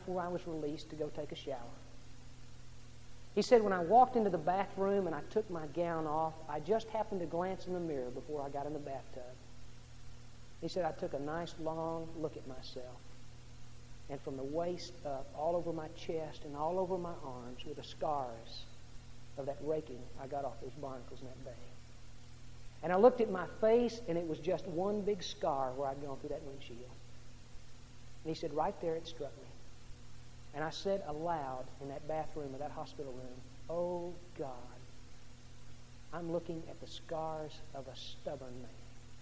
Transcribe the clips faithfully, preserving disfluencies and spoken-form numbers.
before I was released to go take a shower. He said, when I walked into the bathroom and I took my gown off, I just happened to glance in the mirror before I got in the bathtub. He said, I took a nice long look at myself. And from the waist up, all over my chest and all over my arms were the scars of that raking I got off those barnacles in that bay. And I looked at my face, and it was just one big scar where I'd gone through that windshield. And he said, right there it struck me. And I said aloud in that bathroom of that hospital room, oh God, I'm looking at the scars of a stubborn man.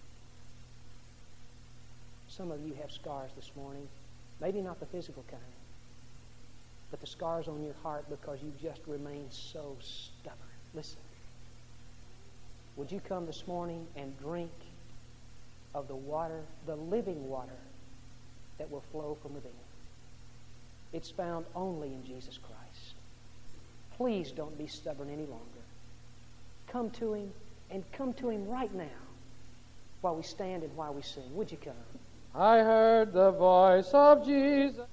Some of you have scars this morning, maybe not the physical kind, but the scars on your heart because you just remain so stubborn. Listen, would you come this morning and drink of the water, the living water that will flow from within? It's found only in Jesus Christ. Please don't be stubborn any longer. Come to Him, and come to Him right now while we stand and while we sing. Would you come? I heard the voice of Jesus.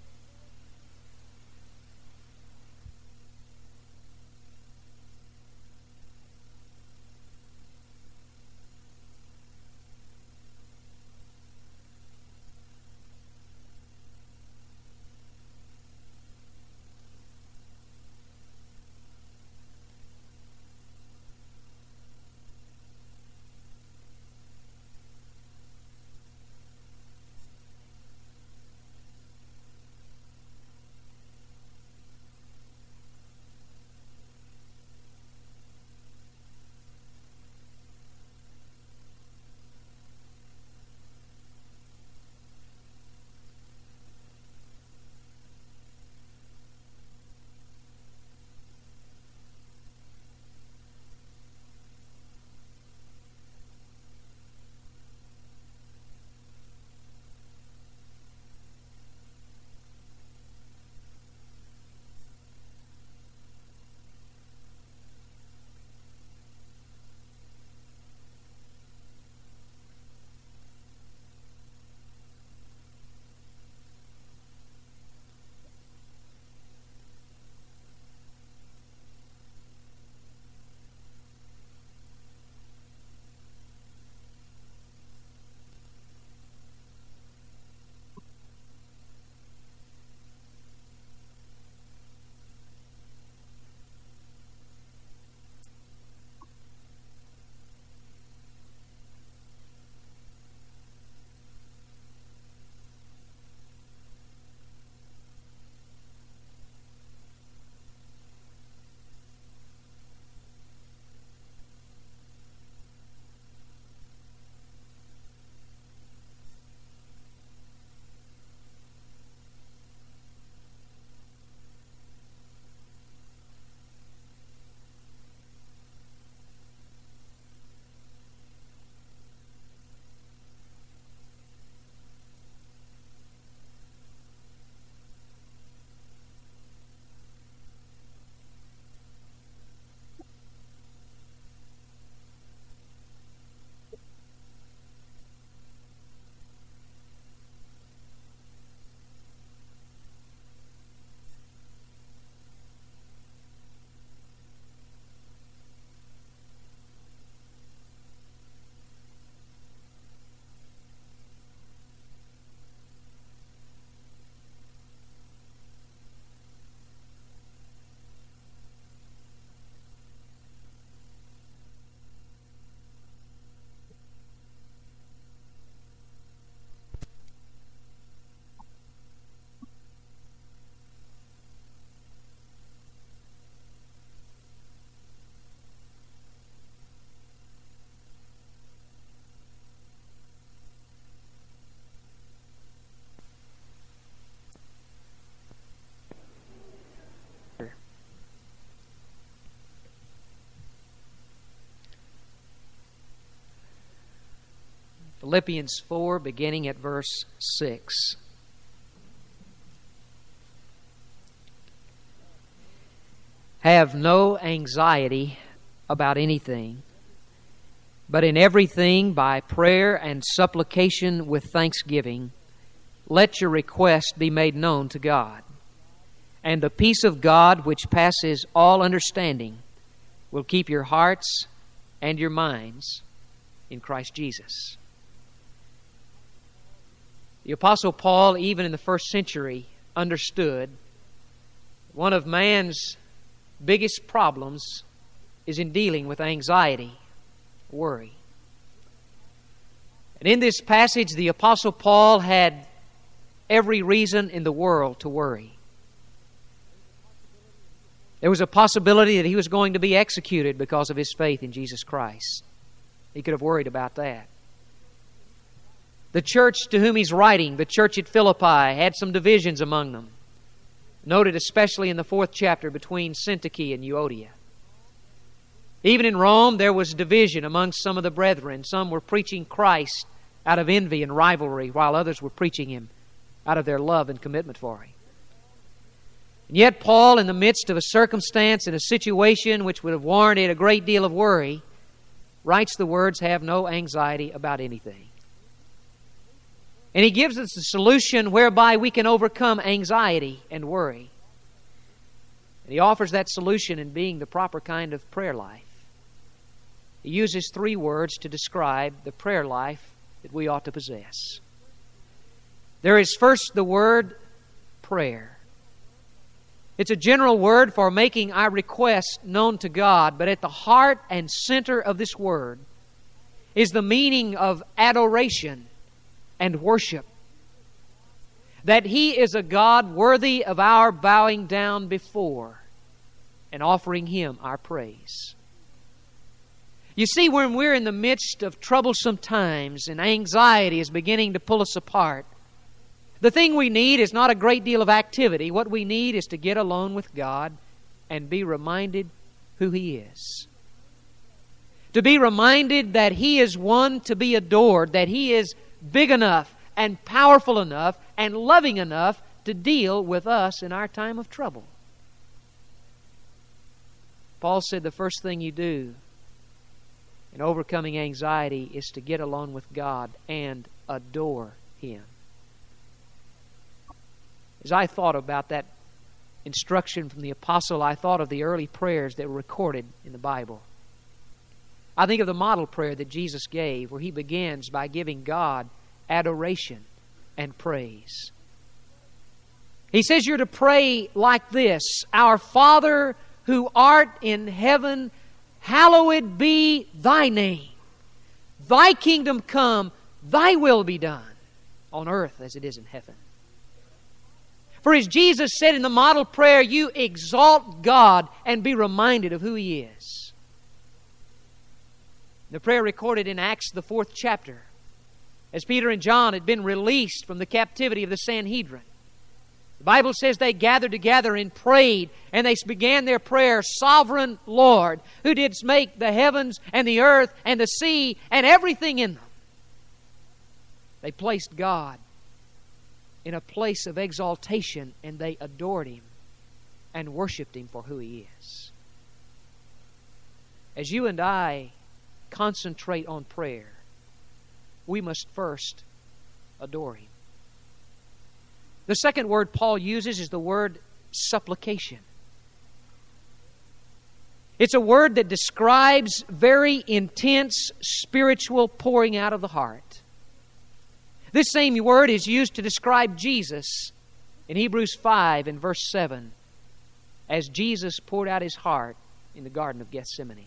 Philippians four, beginning at verse six. Have no anxiety about anything, but in everything by prayer and supplication with thanksgiving, let your request be made known to God. And the peace of God, which passes all understanding, will keep your hearts and your minds in Christ Jesus. The Apostle Paul, even in the first century, understood one of man's biggest problems is in dealing with anxiety, worry. And in this passage, the Apostle Paul had every reason in the world to worry. There was a possibility that he was going to be executed because of his faith in Jesus Christ. He could have worried about that. The church to whom he's writing, the church at Philippi, had some divisions among them. Noted especially in the fourth chapter between Syntyche and Euodia. Even in Rome, there was division among some of the brethren. Some were preaching Christ out of envy and rivalry, while others were preaching Him out of their love and commitment for Him. And yet Paul, in the midst of a circumstance and a situation which would have warranted a great deal of worry, writes the words, "Have no anxiety about anything." And he gives us a solution whereby we can overcome anxiety and worry. And he offers that solution in being the proper kind of prayer life. He uses three words to describe the prayer life that we ought to possess. There is first the word prayer. It's a general word for making our request known to God, but at the heart and center of this word is the meaning of adoration and worship. That He is a God worthy of our bowing down before and offering Him our praise. You see, when we're in the midst of troublesome times and anxiety is beginning to pull us apart, the thing we need is not a great deal of activity. What we need is to get alone with God and be reminded who He is. To be reminded that He is one to be adored, that He is big enough and powerful enough and loving enough to deal with us in our time of trouble. Paul said the first thing you do in overcoming anxiety is to get alone with God and adore Him. As I thought about that instruction from the apostle, I thought of the early prayers that were recorded in the Bible. I think of the model prayer that Jesus gave, where He begins by giving God adoration and praise. He says you're to pray like this: "Our Father who art in heaven, hallowed be Thy name. Thy kingdom come, Thy will be done, on earth as it is in heaven." For as Jesus said in the model prayer, you exalt God and be reminded of who He is. The prayer recorded in Acts, the fourth chapter, as Peter and John had been released from the captivity of the Sanhedrin. The Bible says they gathered together and prayed, and they began their prayer, "Sovereign Lord, who didst make the heavens and the earth and the sea and everything in them." They placed God in a place of exaltation, and they adored Him and worshiped Him for who He is. As you and I concentrate on prayer, we must first adore Him. The second word Paul uses is the word supplication. It's a word that describes very intense spiritual pouring out of the heart. This same word is used to describe Jesus in Hebrews five and verse seven, as Jesus poured out His heart in the Garden of Gethsemane.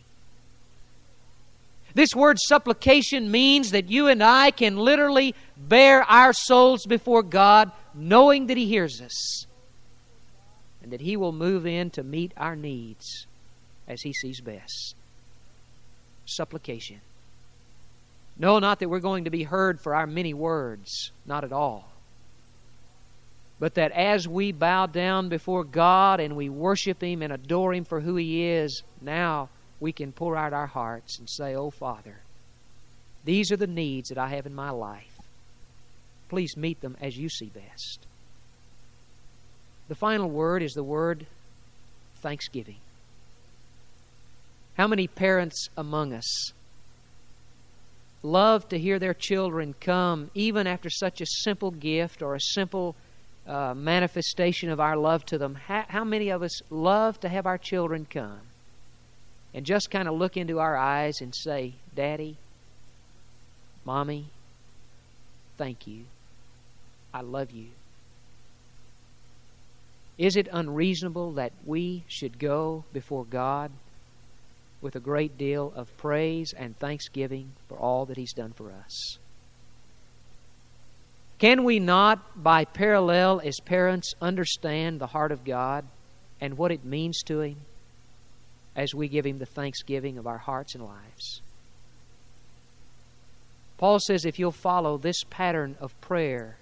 This word supplication means that you and I can literally bare our souls before God, knowing that He hears us and that He will move in to meet our needs as He sees best. Supplication. No, not that we're going to be heard for our many words, not at all. But that as we bow down before God and we worship Him and adore Him for who He is, now we can pour out our hearts and say, "Oh, Father, these are the needs that I have in my life. Please meet them as You see best." The final word is the word thanksgiving. How many parents among us love to hear their children come, even after such a simple gift or a simple uh, manifestation of our love to them? How, how many of us love to have our children come and just kind of look into our eyes and say, Daddy, Mommy, thank you. I love you. Is it unreasonable that we should go before God with a great deal of praise and thanksgiving for all that He's done for us? Can we not, by parallel as parents, understand the heart of God and what it means to Him as we give Him the thanksgiving of our hearts and lives? Paul says if you'll follow this pattern of prayer,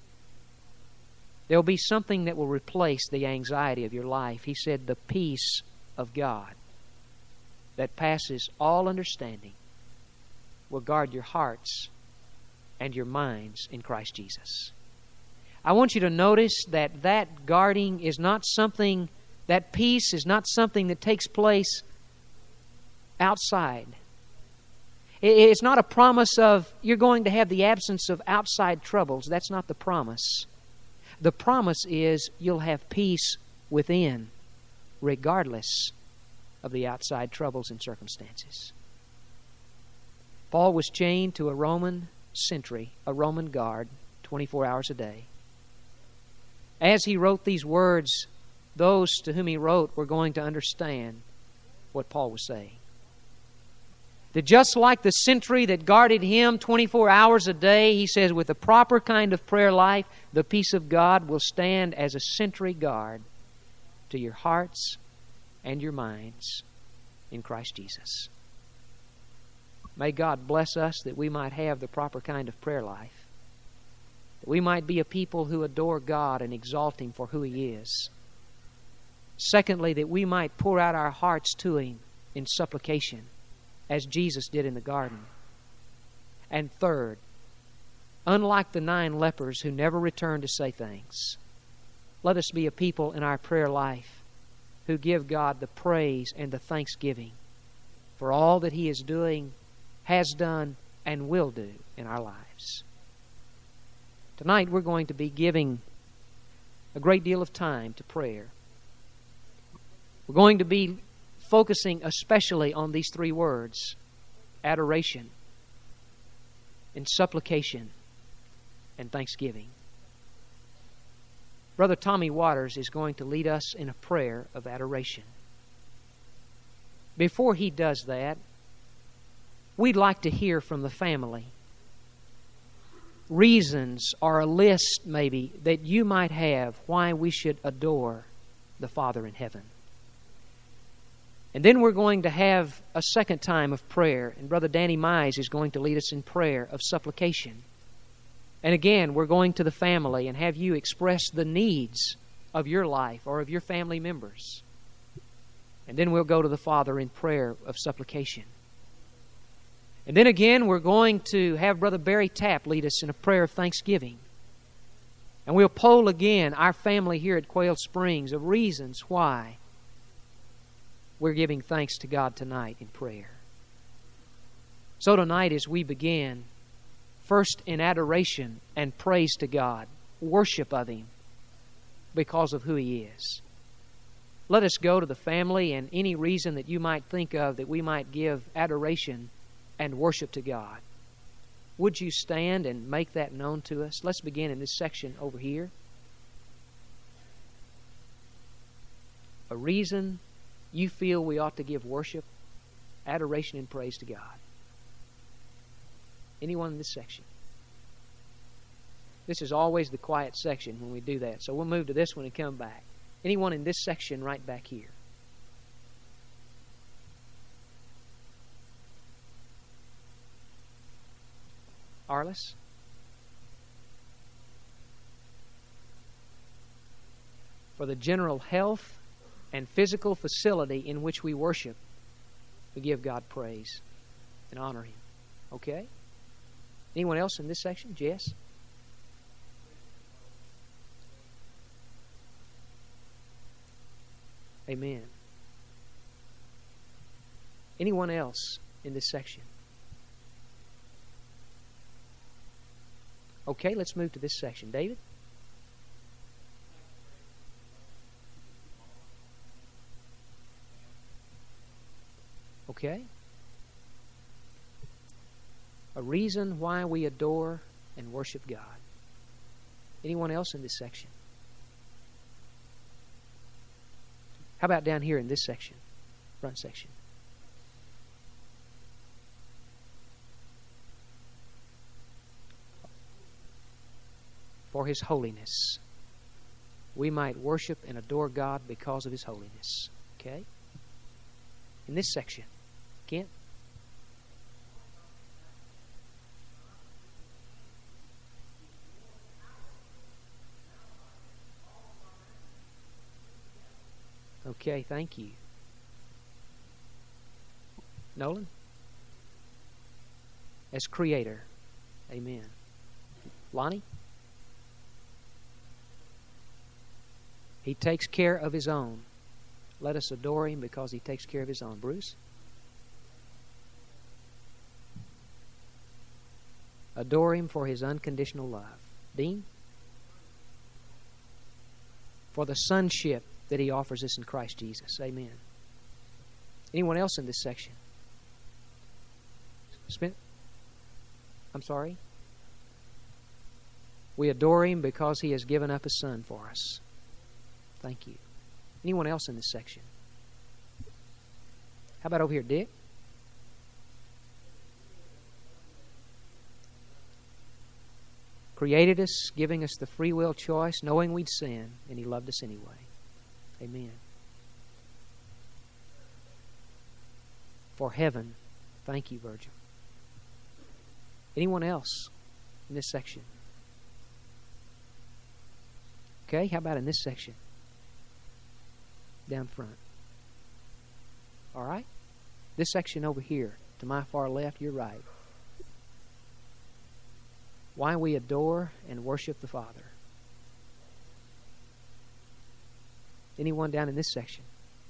there will be something that will replace the anxiety of your life. He said the peace of God that passes all understanding will guard your hearts and your minds in Christ Jesus. I want you to notice that that guarding is not something, that peace is not something that takes place outside. It's not a promise of you're going to have the absence of outside troubles. That's not the promise. The promise is you'll have peace within, regardless of the outside troubles and circumstances. Paul was chained to a Roman sentry, a Roman guard, twenty-four hours a day. As he wrote these words, those to whom he wrote were going to understand what Paul was saying. That just like the sentry that guarded him twenty-four hours a day, he says, with the proper kind of prayer life, the peace of God will stand as a sentry guard to your hearts and your minds in Christ Jesus. May God bless us that we might have the proper kind of prayer life, that we might be a people who adore God and exalt Him for who He is. Secondly, that we might pour out our hearts to Him in supplication, as Jesus did in the garden. And third, unlike the nine lepers who never returned to say thanks, let us be a people in our prayer life who give God the praise and the thanksgiving for all that He is doing, has done, and will do in our lives. Tonight we're going to be giving a great deal of time to prayer. We're going to be focusing especially on these three words: adoration, and supplication, and thanksgiving. Brother Tommy Waters is going to lead us in a prayer of adoration. Before he does that, we'd like to hear from the family reasons or a list maybe that you might have why we should adore the Father in heaven. And then we're going to have a second time of prayer, and Brother Danny Mize is going to lead us in prayer of supplication. And again, we're going to the family and have you express the needs of your life or of your family members. And then we'll go to the Father in prayer of supplication. And then again, we're going to have Brother Barry Tapp lead us in a prayer of thanksgiving. And we'll poll again our family here at Quail Springs of reasons why we're giving thanks to God tonight in prayer. So tonight as we begin, first in adoration and praise to God, worship of Him because of who He is. Let us go to the family and any reason that you might think of that we might give adoration and worship to God. Would you stand and make that known to us? Let's begin in this section over here. A reason you feel we ought to give worship, adoration, and praise to God. Anyone in this section? This is always the quiet section when we do that, so we'll move to this one and come back. Anyone in this section right back here? Arliss? For the general health and physical facility in which we worship, we give God praise and honor Him. Okay? Anyone else in this section? Jess? Amen. Anyone else in this section? Okay, let's move to this section. David? Okay. A reason why we adore and worship God. Anyone else in this section? How about down here in this section, front section? For His holiness. We might worship and adore God because of His holiness. Okay? In this section. Kent? Okay, thank you. Nolan? As Creator. Amen. Lonnie? He takes care of His own. Let us adore Him because He takes care of His own. Bruce? Adore Him for His unconditional love. Dean? For the sonship that He offers us in Christ Jesus. Amen. Anyone else in this section? Smith? I'm sorry? We adore Him because He has given up His Son for us. Thank you. Anyone else in this section? How about over here, Dick? Created us, giving us the free will choice, knowing we'd sin, and He loved us anyway. Amen. For heaven. Thank you, Virgil. Anyone else in this section? Okay, how about in this section? Down front. All right? This section over here, to my far left, your right. Why we adore and worship the Father. Anyone down in this section?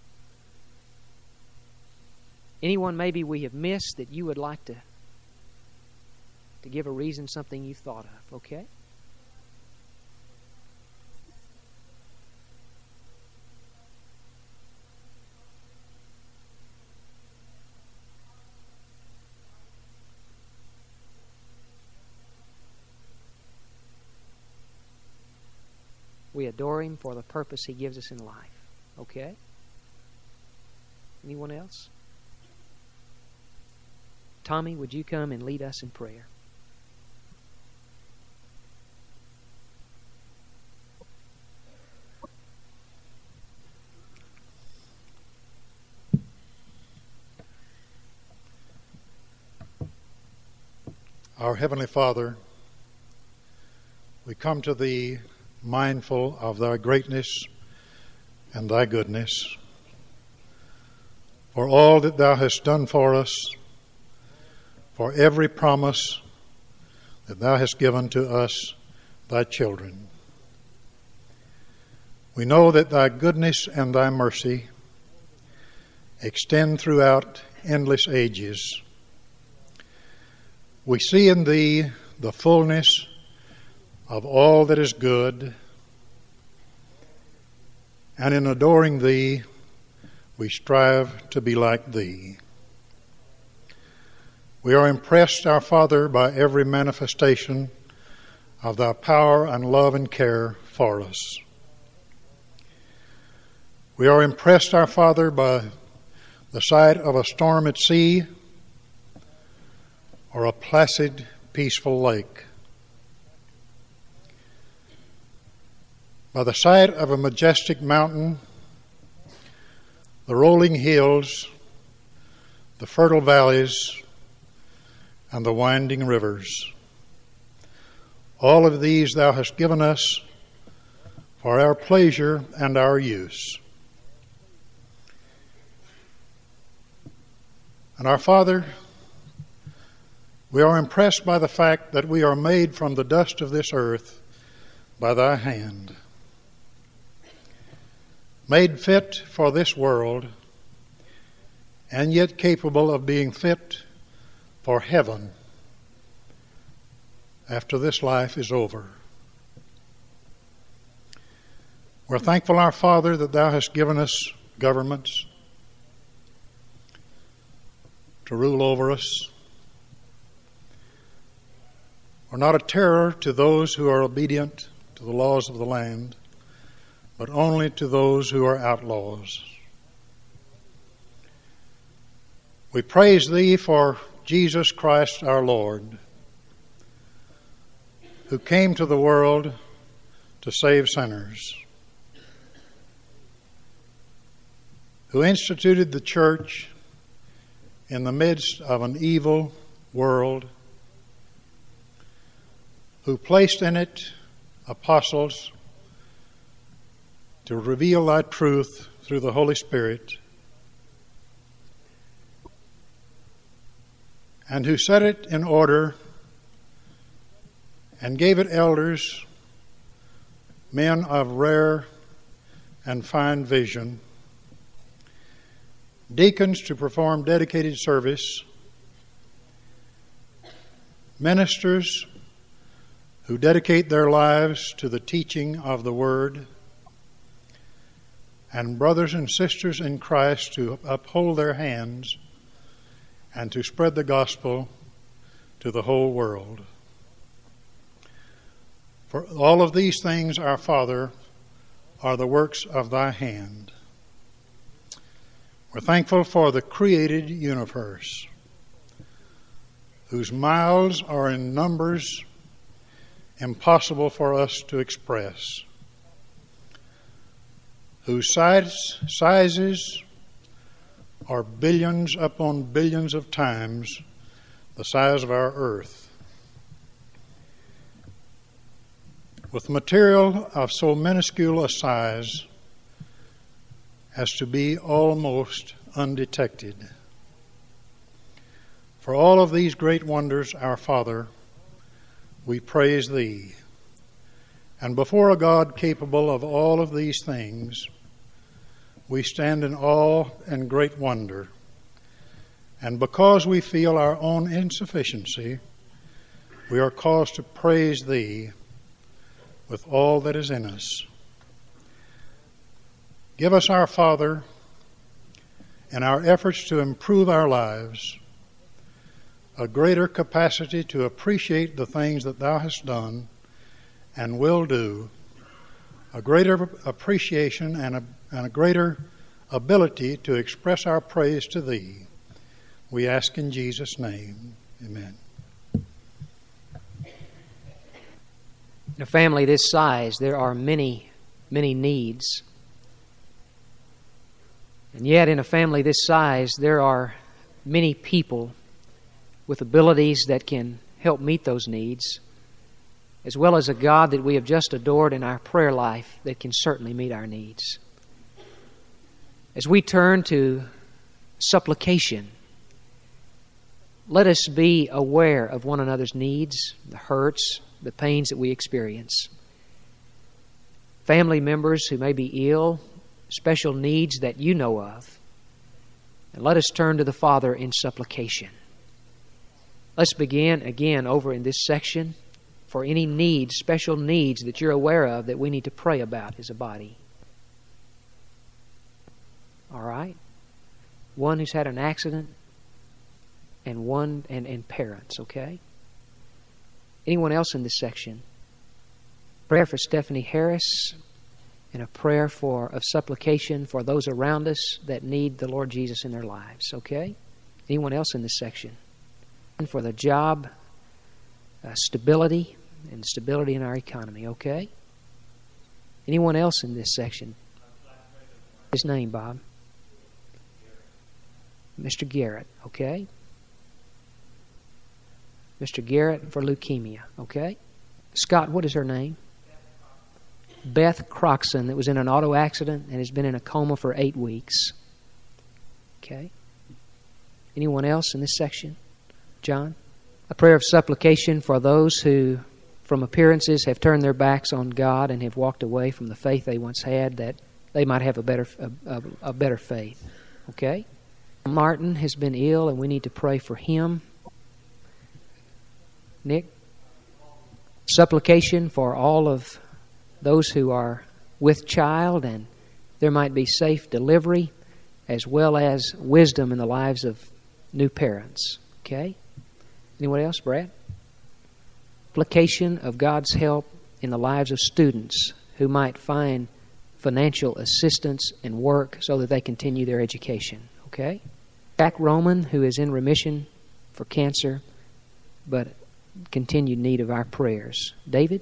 Anyone maybe we have missed that you would like to, to give a reason, something you thought of, okay? We adore Him for the purpose He gives us in life. Okay? Anyone else? Tommy, would you come and lead us in prayer? Our Heavenly Father, we come to Thee mindful of Thy greatness and Thy goodness, for all that Thou hast done for us, for every promise that Thou hast given to us, Thy children. We know that Thy goodness and Thy mercy extend throughout endless ages. We see in Thee the fullness of all that is good, and in adoring Thee, we strive to be like Thee. We are impressed, our Father, by every manifestation of Thy power and love and care for us. We are impressed, our Father, by the sight of a storm at sea or a placid, peaceful lake. By the sight of a majestic mountain, the rolling hills, the fertile valleys, and the winding rivers. All of these Thou hast given us for our pleasure and our use. And our Father, we are impressed by the fact that we are made from the dust of this earth by Thy hand, made fit for this world, and yet capable of being fit for heaven after this life is over. We're thankful, our Father, that Thou hast given us governments to rule over us. We're not a terror to those who are obedient to the laws of the land, but only to those who are outlaws. We praise Thee for Jesus Christ our Lord, who came to the world to save sinners, who instituted the church in the midst of an evil world, who placed in it apostles to reveal Thy truth through the Holy Spirit, and who set it in order and gave it elders, men of rare and fine vision, deacons to perform dedicated service, ministers who dedicate their lives to the teaching of the Word, and brothers and sisters in Christ to uphold their hands and to spread the gospel to the whole world. For all of these things, our Father, are the works of Thy hand. We're thankful for the created universe, whose miles are in numbers impossible for us to express, whose size, sizes are billions upon billions of times the size of our earth, with material of so minuscule a size as to be almost undetected. For all of these great wonders, our Father, we praise Thee. And before a God capable of all of these things, we stand in awe and great wonder. And because we feel our own insufficiency, we are caused to praise Thee with all that is in us. Give us, our Father, in our efforts to improve our lives, a greater capacity to appreciate the things that Thou hast done and will do, a greater appreciation and a, and a greater ability to express our praise to Thee. We ask in Jesus' name. Amen. In a family this size, there are many, many needs. And yet, in a family this size, there are many people with abilities that can help meet those needs, as well as a God that we have just adored in our prayer life that can certainly meet our needs. As we turn to supplication, let us be aware of one another's needs, the hurts, the pains that we experience. Family members who may be ill, special needs that you know of. And let us turn to the Father in supplication. Let's begin again over in this section for any needs, special needs that you're aware of that we need to pray about as a body. All right? One who's had an accident and one and, and parents, okay? Anyone else in this section? Prayer for Stephanie Harris and a prayer for of supplication for those around us that need the Lord Jesus in their lives, okay? Anyone else in this section? And for the job uh, stability and stability in our economy, okay? Anyone else in this section? His name, Bob? Mister Garrett, okay? Mister Garrett for leukemia, okay? Scott, what is her name? Beth Croxon, that was in an auto accident and has been in a coma for eight weeks. Okay? Anyone else in this section? John? A prayer of supplication for those who, from appearances, have turned their backs on God and have walked away from the faith they once had, that they might have a better a, a, a better faith. Okay? Martin has been ill and we need to pray for him. Nick? Supplication for all of those who are with child, and there might be safe delivery as well as wisdom in the lives of new parents. Okay? Anyone else, Brad? Supplication of God's help in the lives of students who might find financial assistance and work so that they continue their education. Okay? Jack Roman, who is in remission for cancer, but continued need of our prayers. David?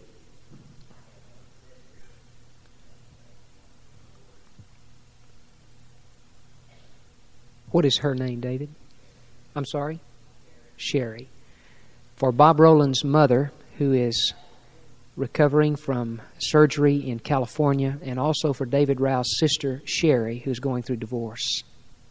What is her name, David? I'm sorry? Sherry. For Bob Rowland's mother, who is recovering from surgery in California, and also for David Rowe's sister, Sherry, who's going through divorce.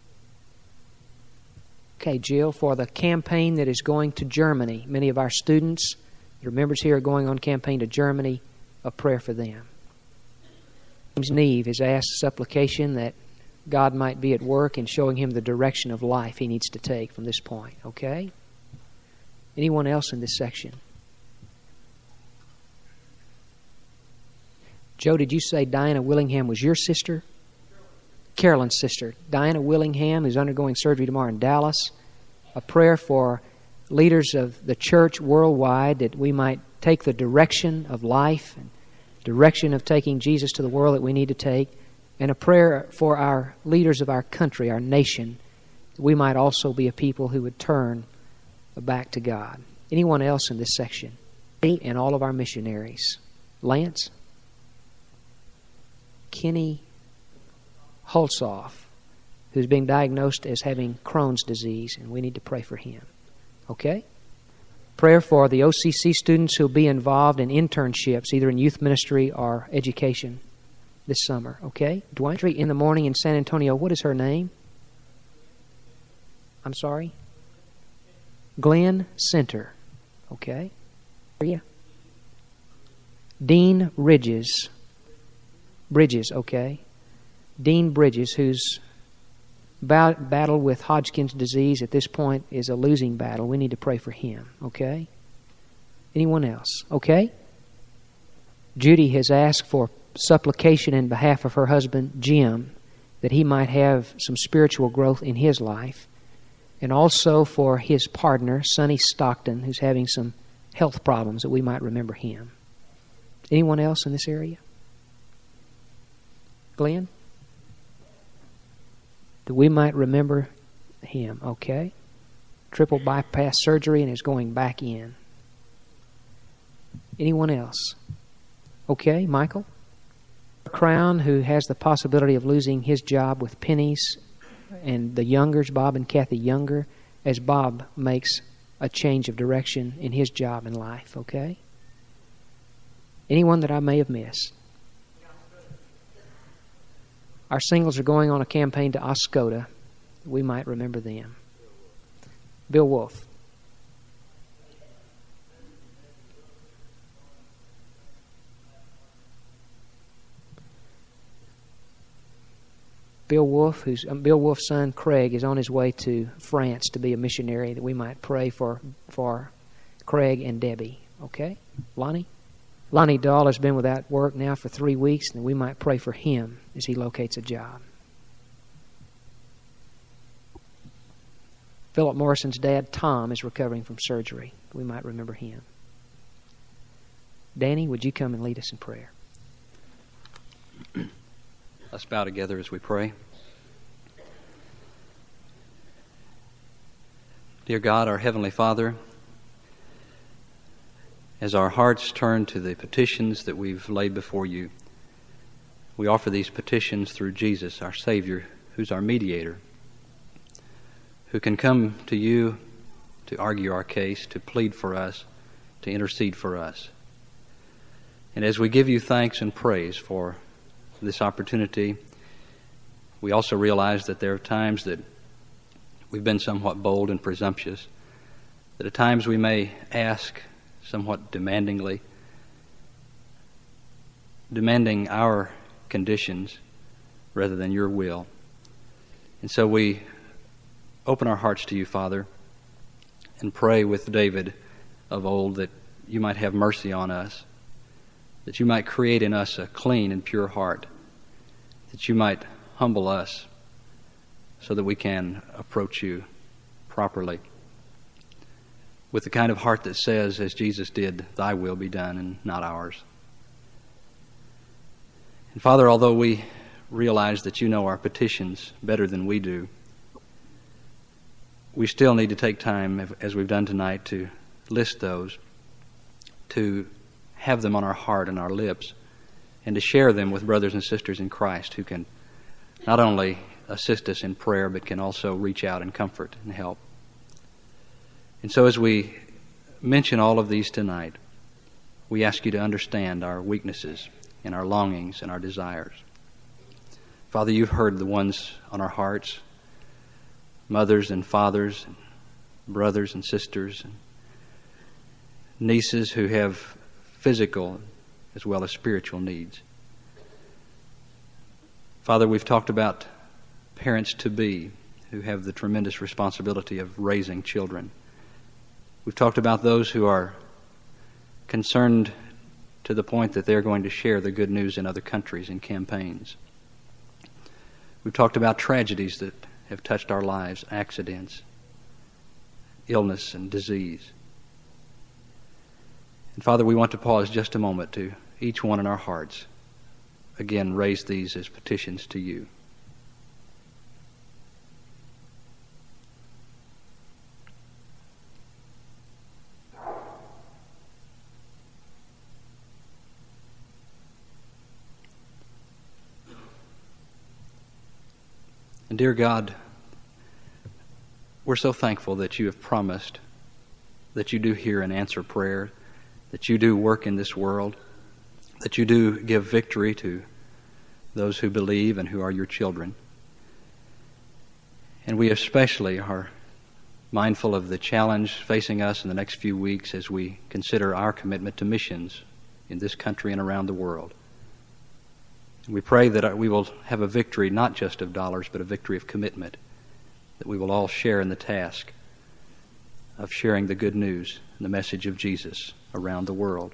Okay, Jill, for the campaign that is going to Germany, many of our students, your members here are going on campaign to Germany, a prayer for them. James Neve has asked supplication that God might be at work in showing him the direction of life he needs to take from this point, okay? Anyone else in this section? Joe, did you say Diana Willingham was your sister? Carolyn's sister. Diana Willingham, who's undergoing surgery tomorrow in Dallas. A prayer for leaders of the church worldwide that we might take the direction of life and direction of taking Jesus to the world that we need to take. And a prayer for our leaders of our country, our nation, that we might also be a people who would turn back to God. Anyone else in this section? And all of our missionaries. Lance? Kenny Holzoff, who's being diagnosed as having Crohn's disease, and we need to pray for him. Okay? Prayer for the O C C students who will be involved in internships, either in youth ministry or education this summer. Okay? Dwight, in the morning in San Antonio, what is her name? I'm sorry? Glenn Center. Okay? Yeah. Dean Bridges. Bridges, okay. Dean Bridges, who's bat- battled with Hodgkin's disease at this point, is a losing battle. We need to pray for him, okay? Anyone else? Okay? Judy has asked for supplication in behalf of her husband, Jim, that he might have some spiritual growth in his life, and also for his partner, Sonny Stockton, who's having some health problems, that we might remember him. Anyone else in this area? Glenn? That we might remember him, okay? Triple bypass surgery and is going back in. Anyone else? Okay, Michael? Crown, who has the possibility of losing his job with Pennies, and the Youngers, Bob and Kathy Younger, as Bob makes a change of direction in his job in life, okay? Anyone that I may have missed? Our singles are going on a campaign to Oscoda. We might remember them. Bill Wolf. Bill Wolf, who's um, Bill Wolf's son Craig, is on his way to France to be a missionary. That we might pray for for Craig and Debbie. Okay, Lonnie. Lonnie Dahl has been without work now for three weeks, and we might pray for him as he locates a job. Philip Morrison's dad, Tom, is recovering from surgery. We might remember him. Danny, would you come and lead us in prayer? Let's bow together as we pray. Dear God, our Heavenly Father, as our hearts turn to the petitions that we've laid before you, we offer these petitions through Jesus, our Savior, who's our mediator, who can come to you to argue our case, to plead for us, to intercede for us. And as we give you thanks and praise for this opportunity, we also realize that there are times that we've been somewhat bold and presumptuous, that at times we may ask somewhat demandingly, demanding our conditions rather than your will. And so we open our hearts to you, Father, and pray with David of old that you might have mercy on us, that you might create in us a clean and pure heart, that you might humble us so that we can approach you properly with the kind of heart that says, as Jesus did, thy will be done and not ours. And Father, although we realize that you know our petitions better than we do, we still need to take time, as we've done tonight, to list those, to have them on our heart and our lips, and to share them with brothers and sisters in Christ who can not only assist us in prayer, but can also reach out and comfort and help. And so as we mention all of these tonight, we ask you to understand our weaknesses and our longings and our desires. Father, you've heard the ones on our hearts, mothers and fathers, and brothers and sisters, and nieces who have physical as well as spiritual needs. Father, we've talked about parents-to-be who have the tremendous responsibility of raising children. We've talked about those who are concerned to the point that they're going to share the good news in other countries in campaigns. We've talked about tragedies that have touched our lives, accidents, illness, and disease. And Father, we want to pause just a moment to each one in our hearts, again, raise these as petitions to you. And dear God, we're so thankful that you have promised that you do hear and answer prayer, that you do work in this world, that you do give victory to those who believe and who are your children. And we especially are mindful of the challenge facing us in the next few weeks as we consider our commitment to missions in this country and around the world. We pray that we will have a victory not just of dollars, but a victory of commitment, that we will all share in the task of sharing the good news and the message of Jesus around the world.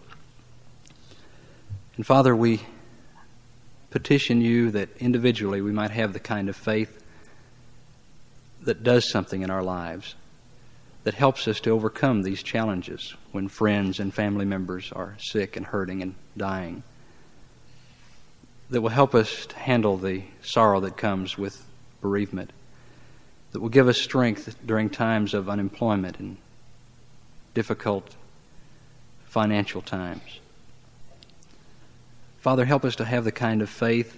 And Father, we petition you that individually we might have the kind of faith that does something in our lives, that helps us to overcome these challenges when friends and family members are sick and hurting and dying, that will help us to handle the sorrow that comes with bereavement, that will give us strength during times of unemployment and difficult financial times. Father, help us to have the kind of faith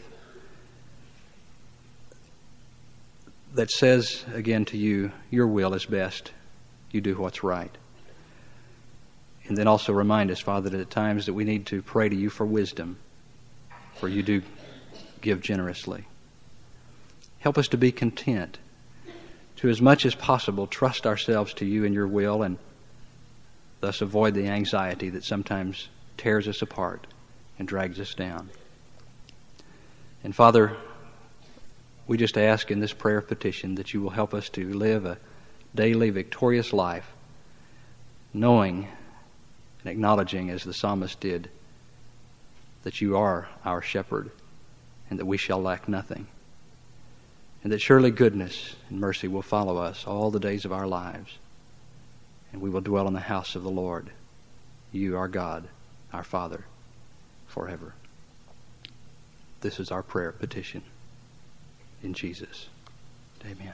that says, again to you, your will is best. You do what's right. And then also remind us, Father, that at times that we need to pray to you for wisdom, for you do give generously. Help us to be content, to as much as possible trust ourselves to you and your will, and thus avoid the anxiety that sometimes tears us apart and drags us down. And Father, we just ask in this prayer of petition that you will help us to live a daily victorious life, knowing and acknowledging, as the psalmist did, that you are our shepherd and that we shall lack nothing, and that surely goodness and mercy will follow us all the days of our lives, and we will dwell in the house of the Lord, you, our God, our Father, forever. This is our prayer petition in Jesus. Amen.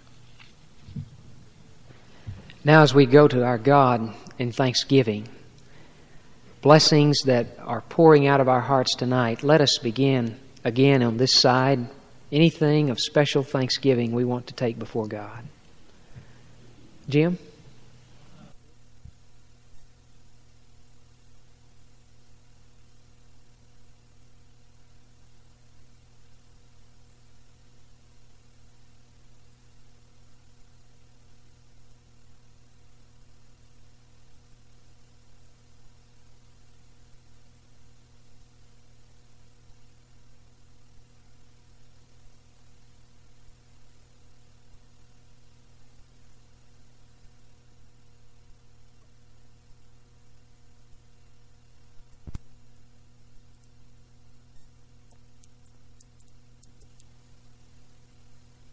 Now as we go to our God in thanksgiving, blessings that are pouring out of our hearts tonight, let us begin again on this side. Anything of special thanksgiving we want to take before God. Jim?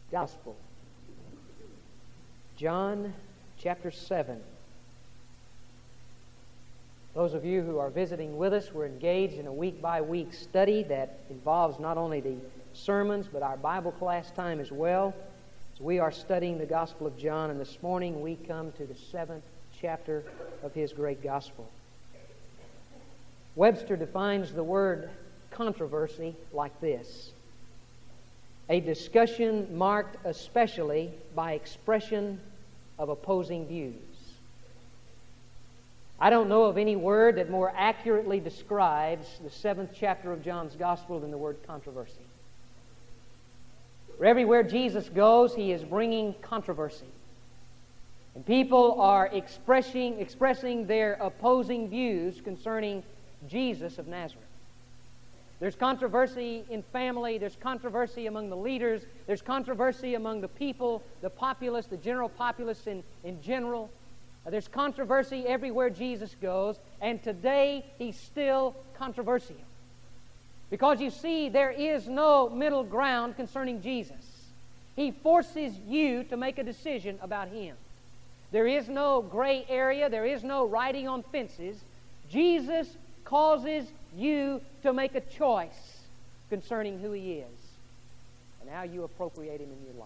Gospel. John chapter seven. Those of you who are visiting with us, we're engaged in a week-by-week study that involves not only the sermons, but our Bible class time as well. So we are studying the Gospel of John, and this morning we come to the seventh chapter of his great Gospel. Webster defines the word controversy like this: a discussion marked especially by expression of opposing views. I don't know of any word that more accurately describes the seventh chapter of John's Gospel than the word controversy. For everywhere Jesus goes, he is bringing controversy. And people are expressing, expressing their opposing views concerning Jesus of Nazareth. There's controversy in family, there's controversy among the leaders, there's controversy among the people, the populace, the general populace in, in general. There's controversy everywhere Jesus goes, and today he's still controversial. Because you see, there is no middle ground concerning Jesus. He forces you to make a decision about him. There is no gray area, there is no riding on fences. Jesus causes you to make a choice concerning who he is and how you appropriate him in your life.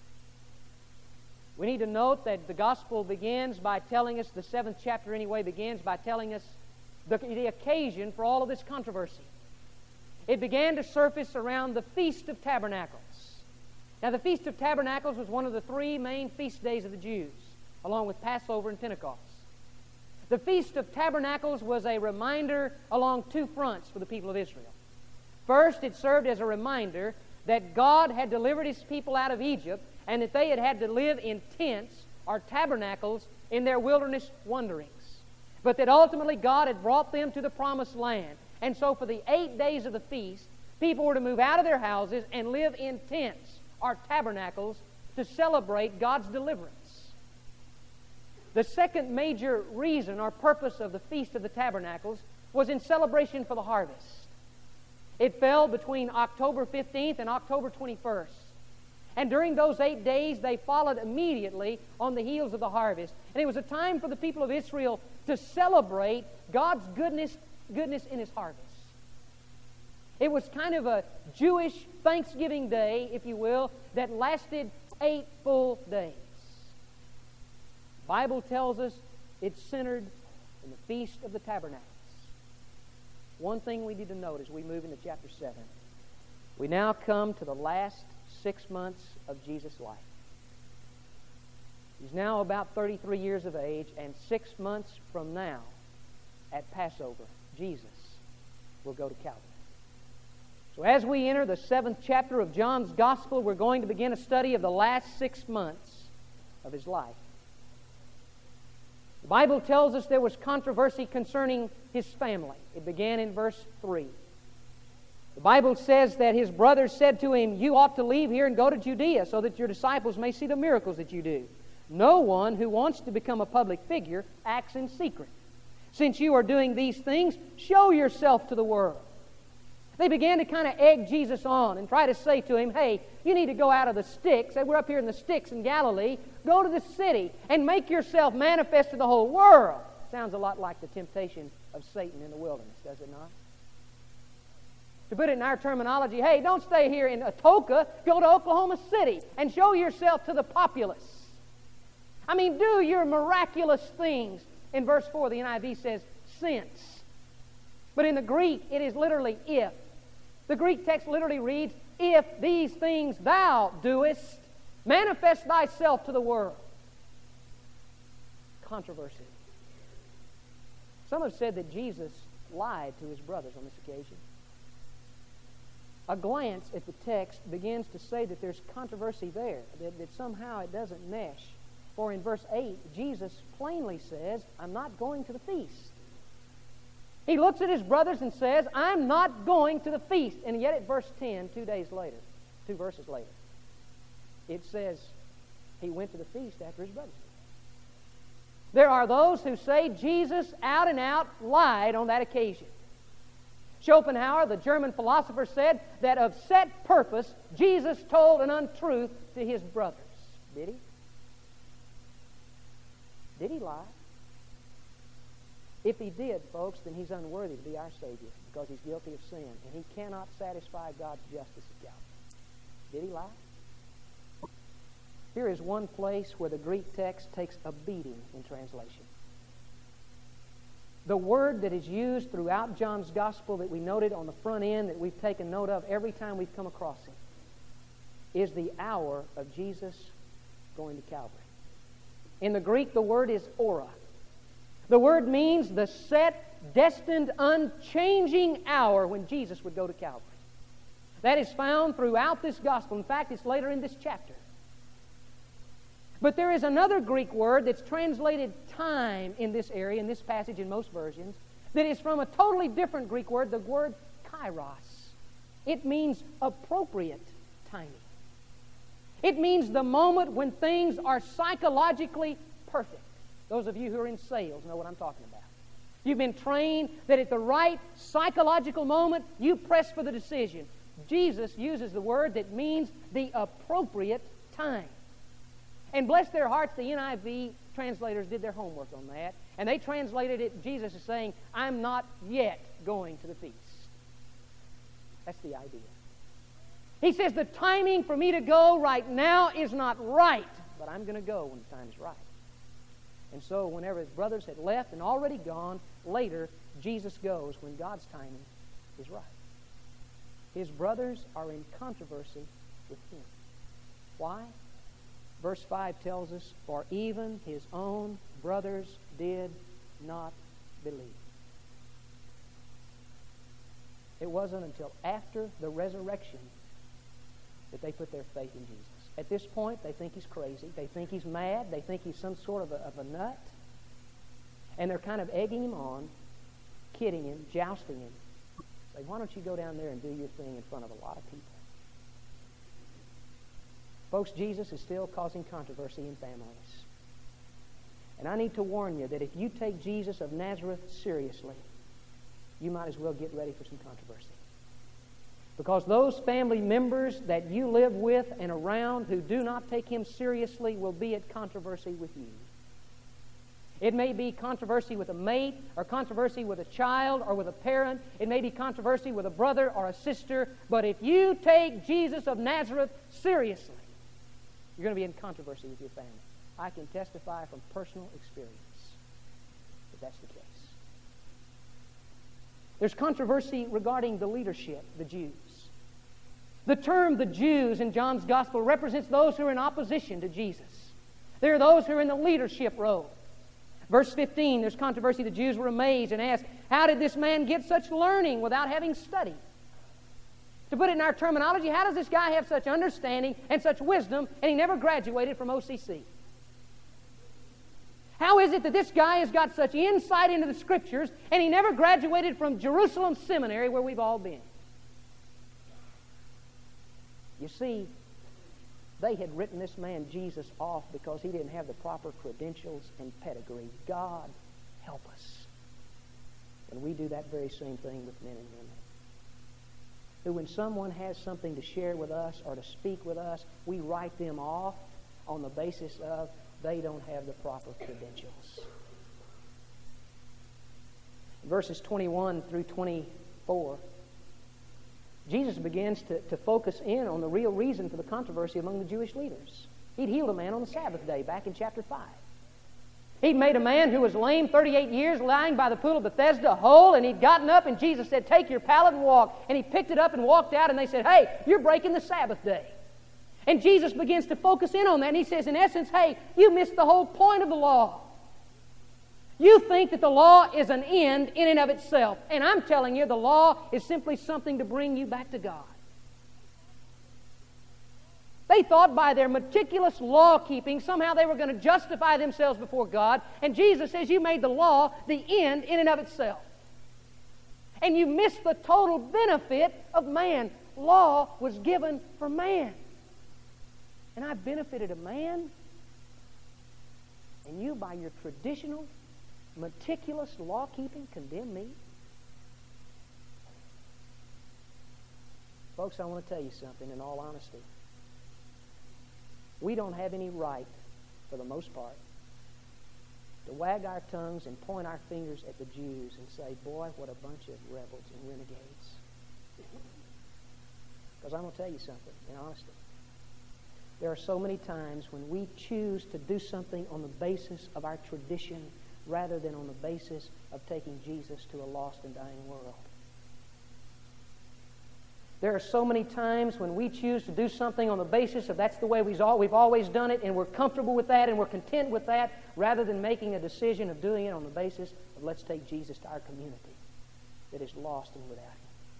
We need to note that the Gospel begins by telling us, the seventh chapter anyway, begins by telling us the, the occasion for all of this controversy. It began to surface around the Feast of Tabernacles. Now, the Feast of Tabernacles was one of the three main feast days of the Jews, along with Passover and Pentecost. The Feast of Tabernacles was a reminder along two fronts for the people of Israel. First, it served as a reminder that God had delivered his people out of Egypt and that they had had to live in tents or tabernacles in their wilderness wanderings. But that ultimately God had brought them to the promised land. And so for the eight days of the feast, people were to move out of their houses and live in tents or tabernacles to celebrate God's deliverance. The second major reason or purpose of the Feast of the Tabernacles was in celebration for the harvest. It fell between October fifteenth and October twenty-first. And during those eight days, they followed immediately on the heels of the harvest. And it was a time for the people of Israel to celebrate God's goodness, goodness in his harvest. It was kind of a Jewish Thanksgiving day, if you will, that lasted eight full days. The Bible tells us it's centered in the Feast of the Tabernacles. One thing we need to note as we move into chapter seven. We now come to the last six months of Jesus' life. He's now about thirty-three years of age, and six months from now, at Passover, Jesus will go to Calvary. So as we enter the seventh chapter of John's Gospel, we're going to begin a study of the last six months of his life. The Bible tells us there was controversy concerning his family. It began in verse three. The Bible says that his brothers said to him, "You ought to leave here and go to Judea so that your disciples may see the miracles that you do. No one who wants to become a public figure acts in secret. Since you are doing these things, show yourself to the world." They began to kind of egg Jesus on and try to say to him, "Hey, you need to go out of the sticks. We're up here in the sticks in Galilee. Go to the city and make yourself manifest to the whole world." Sounds a lot like the temptation of Satan in the wilderness, does it not? To put it in our terminology, hey, don't stay here in Atoka. Go to Oklahoma City and show yourself to the populace. I mean, do your miraculous things. In verse four, the N I V says, since. But in the Greek, it is literally if. The Greek text literally reads, "If these things thou doest, manifest thyself to the world." Controversy. Some have said that Jesus lied to his brothers on this occasion. A glance at the text begins to say that there's controversy there, that, that somehow it doesn't mesh. For in verse eight, Jesus plainly says, "I'm not going to the feast." He looks at his brothers and says, "I'm not going to the feast." And yet at verse ten, two days later, two verses later, it says he went to the feast after his brothers. There are those who say Jesus out and out lied on that occasion. Schopenhauer, the German philosopher, said that of set purpose, Jesus told an untruth to his brothers. Did he? Did he lie? If he did, folks, then he's unworthy to be our Savior because he's guilty of sin, and he cannot satisfy God's justice at Calvary. Did he lie? Here is one place where the Greek text takes a beating in translation. The word that is used throughout John's Gospel that we noted on the front end, that we've taken note of every time we've come across it, is the hour of Jesus going to Calvary. In the Greek, the word is ora. The word means the set, destined, unchanging hour when Jesus would go to Calvary. That is found throughout this Gospel. In fact, it's later in this chapter. But there is another Greek word that's translated time in this area, in this passage in most versions, that is from a totally different Greek word, the word kairos. It means appropriate timing. It means the moment when things are psychologically perfect. Those of you who are in sales know what I'm talking about. You've been trained that at the right psychological moment, you press for the decision. Jesus uses the word that means the appropriate time. And bless their hearts, the N I V translators did their homework on that. And they translated it, Jesus is saying, I'm not yet going to the feast. That's the idea. He says, the timing for me to go right now is not right, but I'm going to go when the time is right. And so whenever his brothers had left and already gone, later Jesus goes when God's timing is right. His brothers are in controversy with him. Why? Verse five tells us, for even his own brothers did not believe. It wasn't until after the resurrection that they put their faith in Jesus. At this point, they think he's crazy. They think he's mad. They think he's some sort of a, of a nut. And they're kind of egging him on, kidding him, jousting him. Say, why don't you go down there and do your thing in front of a lot of people? Folks, Jesus is still causing controversy in families. And I need to warn you that if you take Jesus of Nazareth seriously, you might as well get ready for some controversy. Because those family members that you live with and around who do not take him seriously will be at controversy with you. It may be controversy with a mate, or controversy with a child, or with a parent. It may be controversy with a brother or a sister. But if you take Jesus of Nazareth seriously, you're going to be in controversy with your family. I can testify from personal experience that that's the case. There's controversy regarding the leadership, the Jews. The term the Jews in John's Gospel represents those who are in opposition to Jesus. There are those who are in the leadership role. Verse fifteen, there's controversy. The Jews were amazed and asked, how did this man get such learning without having studied? To put it in our terminology, how does this guy have such understanding and such wisdom and he never graduated from O C C? How is it that this guy has got such insight into the Scriptures and he never graduated from Jerusalem Seminary where we've all been? You see, they had written this man Jesus off because he didn't have the proper credentials and pedigree. God help us. And we do that very same thing with men and women. Who when someone has something to share with us or to speak with us, we write them off on the basis of they don't have the proper credentials. Verses twenty-one through twenty-four, Jesus begins to, to focus in on the real reason for the controversy among the Jewish leaders. He'd healed a man on the Sabbath day back in chapter five. He'd made a man who was lame thirty-eight years lying by the pool of Bethesda whole, and he'd gotten up, and Jesus said, take your pallet and walk. And he picked it up and walked out, and they said, hey, you're breaking the Sabbath day. And Jesus begins to focus in on that, and he says, in essence, hey, you missed the whole point of the law. You think that the law is an end in and of itself. And I'm telling you, the law is simply something to bring you back to God. They thought by their meticulous law-keeping, somehow they were going to justify themselves before God. And Jesus says, you made the law the end in and of itself. And you missed the total benefit of man. Law was given for man. And I benefited a man. And you, by your traditional, meticulous law-keeping, condemn me? Folks, I want to tell you something in all honesty. We don't have any right, for the most part, to wag our tongues and point our fingers at the Jews and say, boy, what a bunch of rebels and renegades. Because I'm going to tell you something in honesty. There are so many times when we choose to do something on the basis of our tradition rather than on the basis of taking Jesus to a lost and dying world. There are so many times when we choose to do something on the basis of that's the way we've always done it and we're comfortable with that and we're content with that rather than making a decision of doing it on the basis of let's take Jesus to our community that is lost and without Him.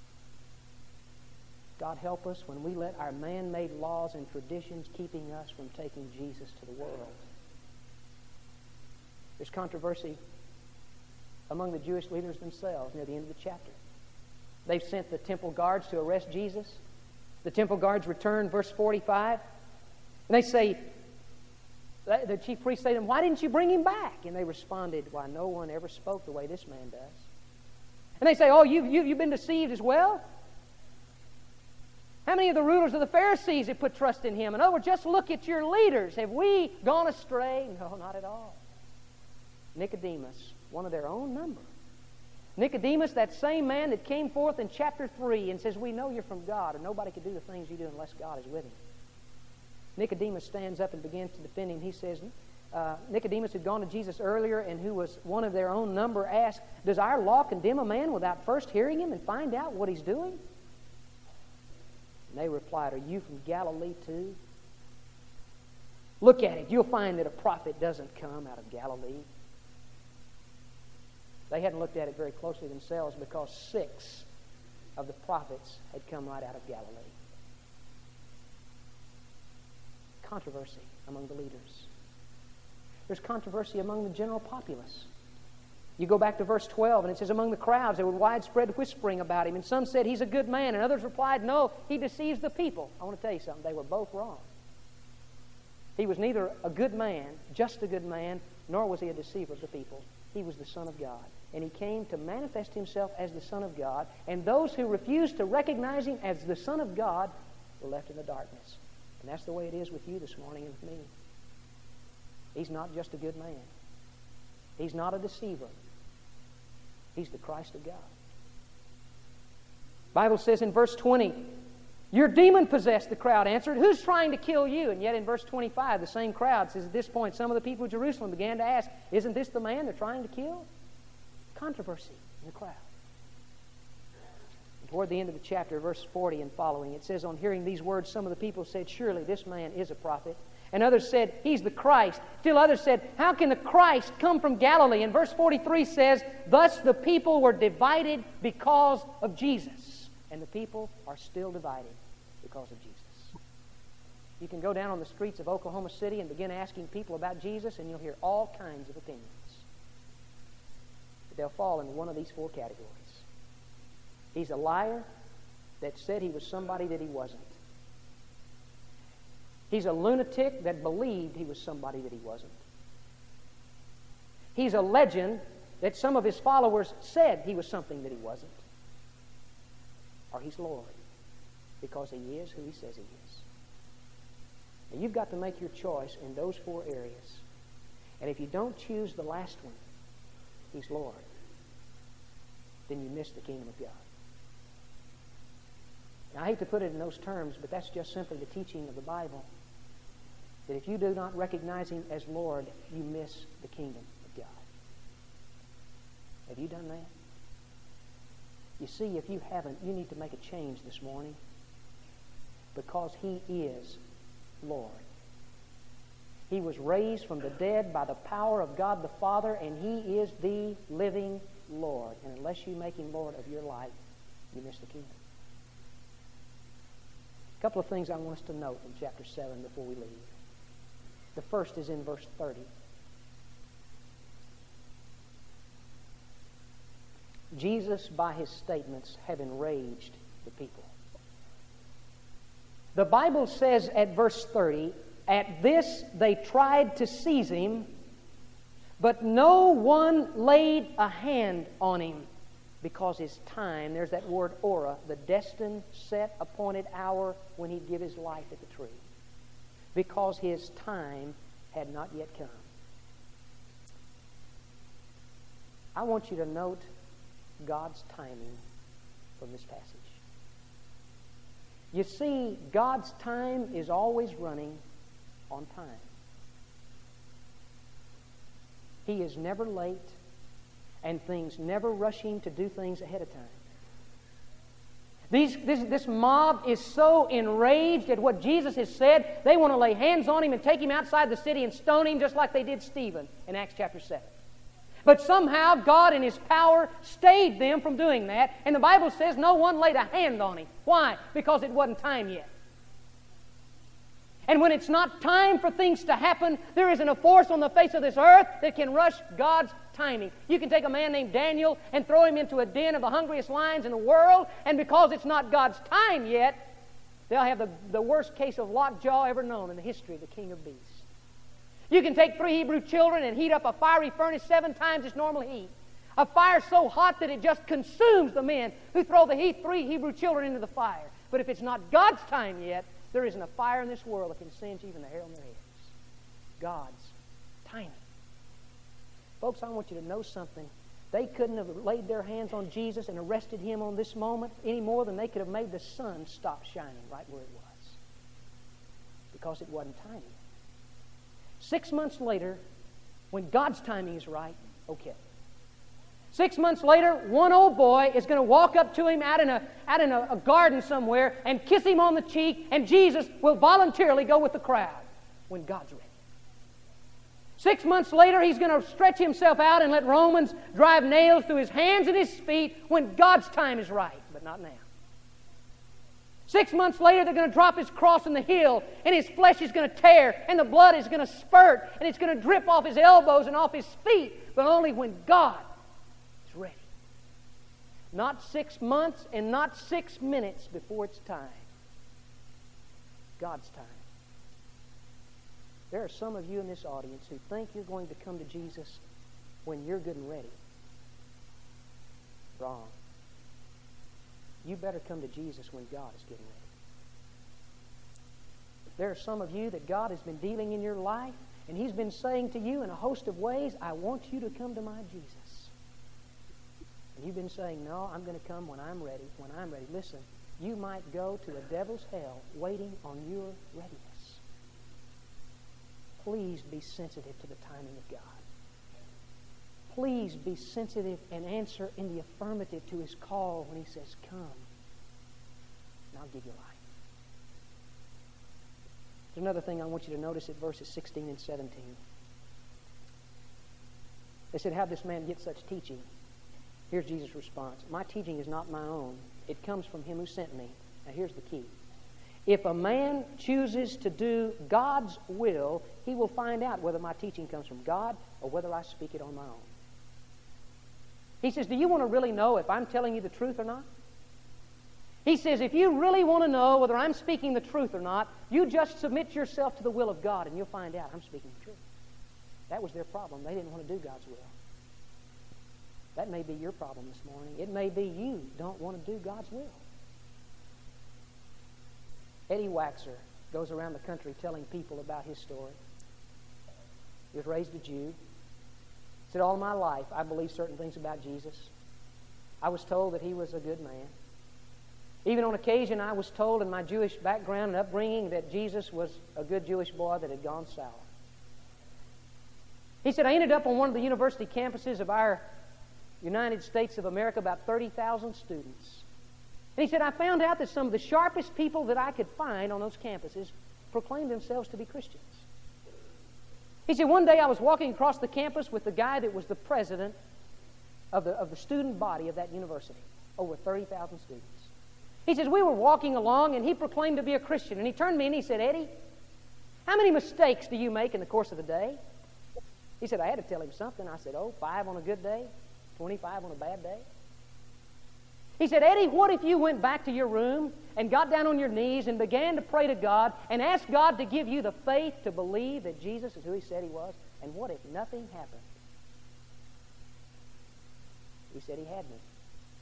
God help us when we let our man-made laws and traditions keeping us from taking Jesus to the world. There's controversy among the Jewish leaders themselves near the end of the chapter. They've sent the temple guards to arrest Jesus. The temple guards return, verse forty-five, and they say, the chief priests say to them, why didn't you bring him back? And they responded, why, no one ever spoke the way this man does. And they say, oh, you, you, you've been deceived as well? How many of the rulers of the Pharisees have put trust in him? In other words, just look at your leaders. Have we gone astray? No, not at all. Nicodemus, one of their own number. Nicodemus, that same man that came forth in chapter three and says, we know you're from God, and nobody can do the things you do unless God is with him. Nicodemus stands up and begins to defend him. He says, uh, Nicodemus had gone to Jesus earlier and who was one of their own number asked, does our law condemn a man without first hearing him and find out what he's doing? And they replied, are you from Galilee too? Look at it. You'll find that a prophet doesn't come out of Galilee. They hadn't looked at it very closely themselves because six of the prophets had come right out of Galilee. Controversy among the leaders. There's controversy among the general populace. You go back to verse twelve, and it says, among the crowds there was widespread whispering about him, and some said he's a good man, and others replied, no, he deceives the people. I want to tell you something. They were both wrong. He was neither a good man, just a good man, nor was he a deceiver of the people. He was the Son of God. And he came to manifest himself as the Son of God, and those who refused to recognize him as the Son of God were left in the darkness. And that's the way it is with you this morning and with me. He's not just a good man. He's not a deceiver. He's the Christ of God. The Bible says in verse twenty, you're demon-possessed, the crowd answered. Who's trying to kill you? And yet in verse twenty-five, the same crowd says at this point, some of the people of Jerusalem began to ask, isn't this the man they're trying to kill? Controversy in the crowd. And toward the end of the chapter, verse forty and following, it says, on hearing these words, some of the people said, surely this man is a prophet. And others said, he's the Christ. Still others said, how can the Christ come from Galilee? And verse forty-three says, thus the people were divided because of Jesus. And the people are still divided because of Jesus. You can go down on the streets of Oklahoma City and begin asking people about Jesus, and you'll hear all kinds of opinions. But they'll fall into one of these four categories. He's a liar that said he was somebody that he wasn't. He's a lunatic that believed he was somebody that he wasn't. He's a legend that some of his followers said he was something that he wasn't. Or he's Lord because he is who he says he is. Now you've got to make your choice in those four areas. And if you don't choose the last one, he's Lord, then you miss the kingdom of God. Now, I hate to put it in those terms, but that's just simply the teaching of the Bible. That if you do not recognize him as Lord, you miss the kingdom of God. Have you done that? You see, if you haven't, you need to make a change this morning because he is Lord. He was raised from the dead by the power of God the Father, and he is the living Lord. And unless you make him Lord of your life, you miss the kingdom. A couple of things I want us to note in chapter seven before we leave. The first is in verse thirty. Jesus, by his statements, have enraged the people. The Bible says at verse thirty, at this they tried to seize him, but no one laid a hand on him. because His time, there's that word ora, the destined, set, appointed hour when He'd give His life at the tree. Because His time had not yet come. I want you to note God's timing from this passage. You see, God's time is always running on time. He is never late, and things never rush Him to do things ahead of time. These, this, this mob is so enraged at what Jesus has said, they want to lay hands on Him and take Him outside the city and stone Him just like they did Stephen in Acts chapter seven. But somehow God in His power stayed them from doing that, and the Bible says no one laid a hand on Him. Why? Because it wasn't time yet. And when it's not time for things to happen, there isn't a force on the face of this earth that can rush God's timing. You can take a man named Daniel and throw him into a den of the hungriest lions in the world, and because it's not God's time yet, they'll have the, the worst case of lockjaw ever known in the history of the king of beasts. You can take three Hebrew children and heat up a fiery furnace seven times its normal heat. A fire so hot that it just consumes the men who throw the heat, three Hebrew children into the fire. But if it's not God's time yet, there isn't a fire in this world that can singe even the hair on their heads. God's timing. Folks, I want you to know something. They couldn't have laid their hands on Jesus and arrested Him on this moment any more than they could have made the sun stop shining right where it was. Because it wasn't timing. Six months later, when God's timing is right, okay. Six months later, one old boy is going to walk up to him out in, a, out in a, a garden somewhere and kiss him on the cheek, and Jesus will voluntarily go with the crowd when God's ready. Six months later, he's going to stretch himself out and let Romans drive nails through his hands and his feet when God's time is right, but not now. Six months later, they're going to drop his cross in the hill, and his flesh is going to tear, and the blood is going to spurt, and it's going to drip off his elbows and off his feet, but only when God is ready. Not six months and not six minutes before it's time. God's time. There are some of you in this audience who think you're going to come to Jesus when you're good and ready. Wrong. You better come to Jesus when God is getting ready. There are some of you that God has been dealing in your life, and He's been saying to you in a host of ways, I want you to come to my Jesus. And you've been saying, no, I'm going to come when I'm ready, when I'm ready. Listen, you might go to a devil's hell waiting on your readiness. Please be sensitive to the timing of God. Please be sensitive and answer in the affirmative to His call when He says, come, and I'll give you life. There's another thing I want you to notice at verses sixteen and seventeen. They said, how'd this man get such teaching? Here's Jesus' response. My teaching is not my own. It comes from Him who sent me. Now here's the key. If a man chooses to do God's will, he will find out whether my teaching comes from God or whether I speak it on my own. He says, do you want to really know if I'm telling you the truth or not? He says, if you really want to know whether I'm speaking the truth or not, you just submit yourself to the will of God and you'll find out I'm speaking the truth. That was their problem. They didn't want to do God's will. That may be your problem this morning. It may be you don't want to do God's will. Eddie Waxer goes around the country telling people about his story. He was raised a Jew. He said, all my life I believed certain things about Jesus. I was told that He was a good man. Even on occasion I was told in my Jewish background and upbringing that Jesus was a good Jewish boy that had gone sour. He said, I ended up on one of the university campuses of our United States of America, about thirty thousand students. And he said, I found out that some of the sharpest people that I could find on those campuses proclaimed themselves to be Christians. He said, one day I was walking across the campus with the guy that was the president of the, of the student body of that university, over thirty thousand students. He says, we were walking along, and he proclaimed to be a Christian. And he turned to me and he said, Eddie, how many mistakes do you make in the course of the day? He said, I had to tell him something. I said, oh, five on a good day, twenty-five on a bad day. He said, Eddie, what if you went back to your room and got down on your knees and began to pray to God and asked God to give you the faith to believe that Jesus is who He said He was? And what if nothing happened? He said, He had me.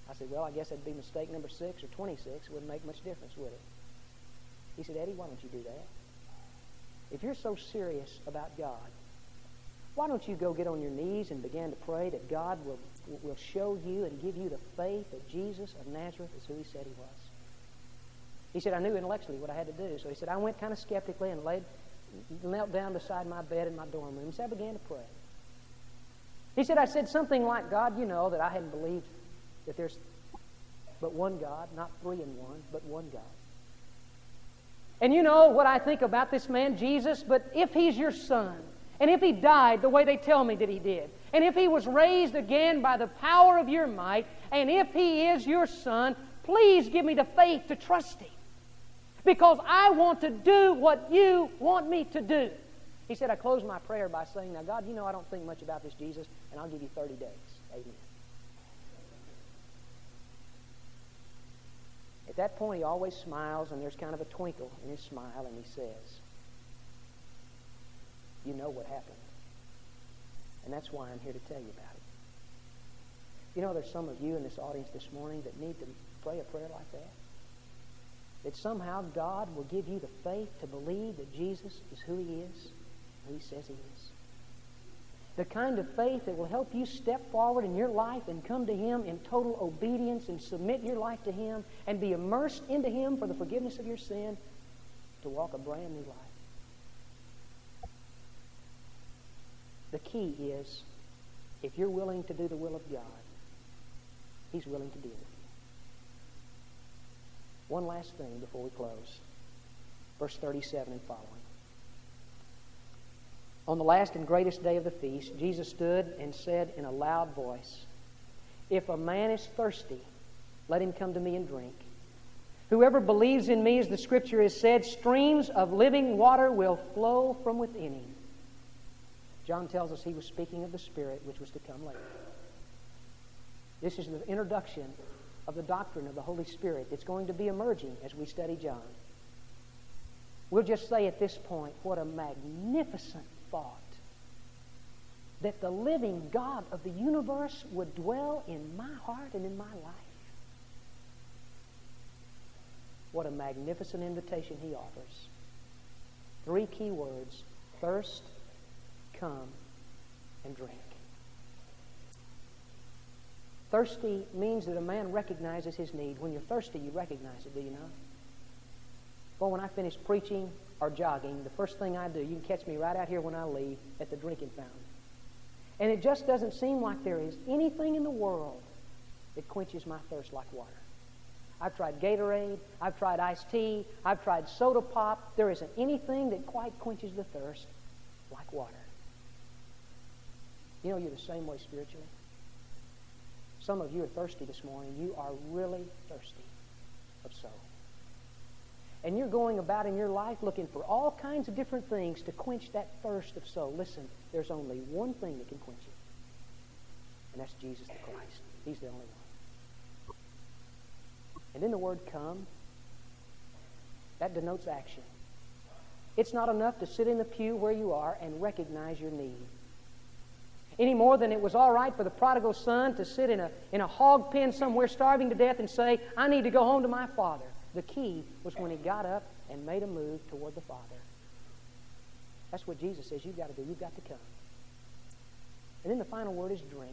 I said, well, I guess that'd be mistake number six or twenty-six. It wouldn't make much difference, would it? He said, Eddie, why don't you do that? If you're so serious about God, why don't you go get on your knees and begin to pray that God will, will show you and give you the faith that Jesus of Nazareth is who he said he was? He said, I knew intellectually what I had to do. So he said, I went kind of skeptically and laid, knelt down beside my bed in my dorm room. So I began to pray. He said, I said something like, God, you know that I hadn't believed that there's but one God, not three in one, but one God. And you know what I think about this man, Jesus, but if he's your son, and if he died the way they tell me that he did, and if he was raised again by the power of your might, and if he is your son, please give me the faith to trust him. Because I want to do what you want me to do. He said, I closed my prayer by saying, now God, you know I don't think much about this Jesus, and I'll give you thirty days. Amen. At that point, he always smiles, and there's kind of a twinkle in his smile, and he says, you know what happened. And that's why I'm here to tell you about it. You know, there's some of you in this audience this morning that need to pray a prayer like that. That somehow God will give you the faith to believe that Jesus is who he is, who he says he is. The kind of faith that will help you step forward in your life and come to him in total obedience and submit your life to him and be immersed into him for the forgiveness of your sin to walk a brand new life. The key is, if you're willing to do the will of God, he's willing to deal with you. One last thing before we close. Verse thirty-seven and following. On the last and greatest day of the feast, Jesus stood and said in a loud voice, if a man is thirsty, let him come to me and drink. Whoever believes in me, as the Scripture has said, streams of living water will flow from within him. John tells us he was speaking of the Spirit, which was to come later. This is the introduction of the doctrine of the Holy Spirit that's going to be emerging as we study John. We'll just say at this point, what a magnificent thought that the living God of the universe would dwell in my heart and in my life. What a magnificent invitation he offers. Three key words: thirst, come, and drink. Thirsty means that a man recognizes his need. When you're thirsty, you recognize it, do you know? Well, when I finish preaching or jogging, the first thing I do, you can catch me right out here when I leave at the drinking fountain. And it just doesn't seem like there is anything in the world that quenches my thirst like water. I've tried Gatorade, I've tried iced tea, I've tried soda pop. There isn't anything that quite quenches the thirst like water. You know, you're the same way spiritually. Some of you are thirsty this morning. You are really thirsty of soul. And you're going about in your life looking for all kinds of different things to quench that thirst of soul. Listen, there's only one thing that can quench it. And that's Jesus the Christ. He's the only one. And then the word come, that denotes action. It's not enough to sit in the pew where you are and recognize your need. Any more than it was all right for the prodigal son to sit in a, in a hog pen somewhere starving to death and say, I need to go home to my father. The key was when he got up and made a move toward the Father. That's what Jesus says you've got to do. You've got to come. And then the final word is drink.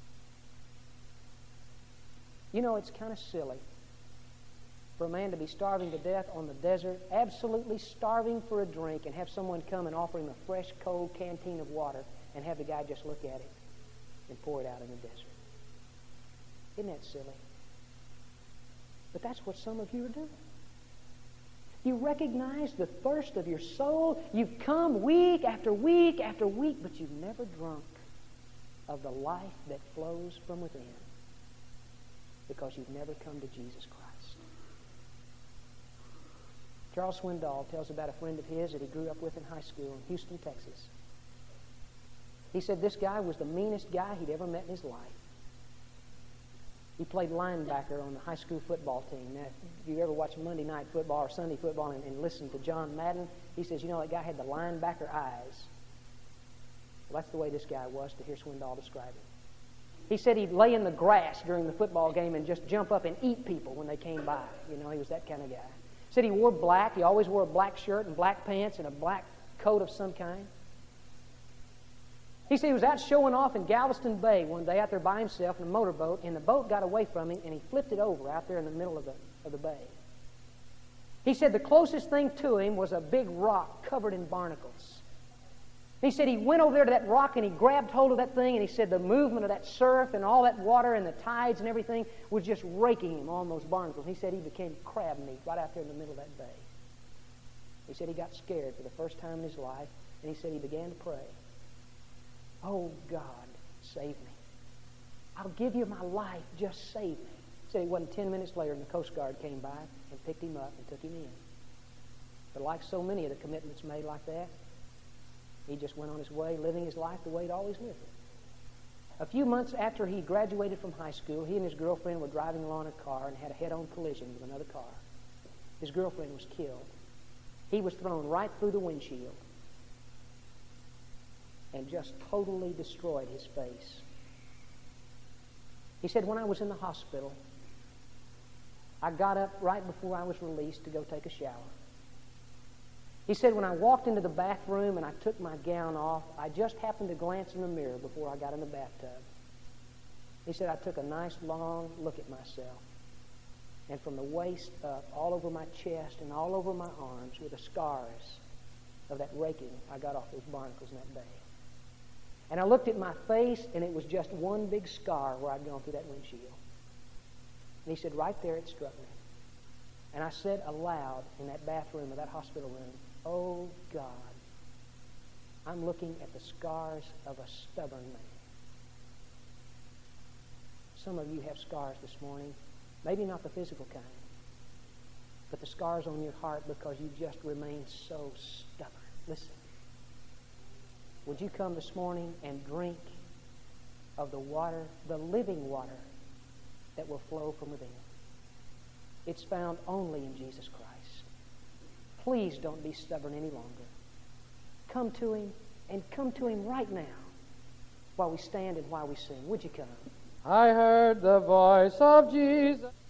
You know, it's kind of silly for a man to be starving to death on the desert, absolutely starving for a drink, and have someone come and offer him a fresh, cold canteen of water and have the guy just look at it and pour it out in the desert. Isn't that silly? But that's what some of you are doing. You recognize the thirst of your soul. You've come week after week after week, but you've never drunk of the life that flows from within because you've never come to Jesus Christ. Charles Swindoll tells about a friend of his that he grew up with in high school in Houston, Texas. He said this guy was the meanest guy he'd ever met in his life. He played linebacker on the high school football team. Now, if you ever watch Monday night football or Sunday football and, and listen to John Madden, he says, you know, that guy had the linebacker eyes. Well, that's the way this guy was, to hear Swindoll describe it. He said he'd lay in the grass during the football game and just jump up and eat people when they came by. You know, he was that kind of guy. Said he wore black. He always wore a black shirt and black pants and a black coat of some kind. He said he was out showing off in Galveston Bay one day out there by himself in a motorboat, and the boat got away from him, and he flipped it over out there in the middle of the, of the bay. He said the closest thing to him was a big rock covered in barnacles. He said he went over there to that rock and he grabbed hold of that thing, and he said the movement of that surf and all that water and the tides and everything was just raking him on those barnacles. He said he became crab meat right out there in the middle of that bay. He said he got scared for the first time in his life, and he said he began to pray. Oh, God, save me. I'll give you my life. Just save me. He said it wasn't ten minutes later and the Coast Guard came by and picked him up and took him in. But like so many of the commitments made like that, he just went on his way, living his life the way he'd always lived it. A few months after he graduated from high school, he and his girlfriend were driving along in a car and had a head-on collision with another car. His girlfriend was killed. He was thrown right through the windshield and just totally destroyed his face. He said, when I was in the hospital, I got up right before I was released to go take a shower. He said, when I walked into the bathroom and I took my gown off, I just happened to glance in the mirror before I got in the bathtub. He said, I took a nice long look at myself. And from the waist up, all over my chest and all over my arms were the scars of that raking I got off those barnacles in that bay. And I looked at my face, and it was just one big scar where I'd gone through that windshield. And he said, right there it struck me. And I said aloud in that bathroom of that hospital room, oh, God, I'm looking at the scars of a stubborn man. Some of you have scars this morning, maybe not the physical kind, but the scars on your heart because you just remain so stubborn. Listen. Would you come this morning and drink of the water, the living water that will flow from within? It's found only in Jesus Christ. Please don't be stubborn any longer. Come to Him, and come to Him right now while we stand and while we sing. Would you come? I heard the voice of Jesus.